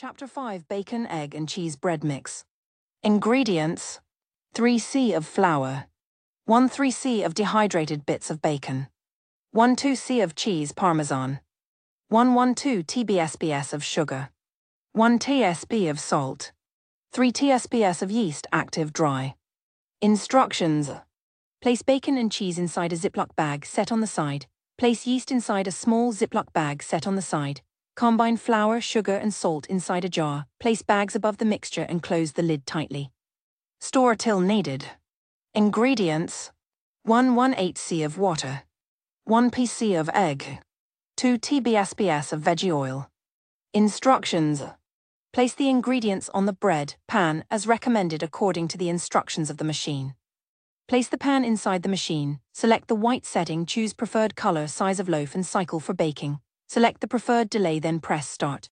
Chapter 5: Bacon, Egg and Cheese Bread Mix. Ingredients: 3c of flour, 1/3c of dehydrated bits of bacon, 1/2c of cheese Parmesan, 1/12 tsps of sugar, 1 tsp of salt, 3 tsps of yeast active dry. Instructions: place bacon and cheese inside a Ziploc bag set on the side. Place yeast inside a small Ziploc bag set on the side. Combine flour, sugar and salt inside a jar. Place bags above the mixture and close the lid tightly. Store till needed. Ingredients: 1/18c of water, 1 pc of egg, 2 tsps of veggie oil. Instructions: place the ingredients on the bread pan as recommended according to the instructions of the machine. Place the pan inside the machine, select the white setting, choose preferred color, size of loaf and cycle for baking. Select the preferred delay, then press start.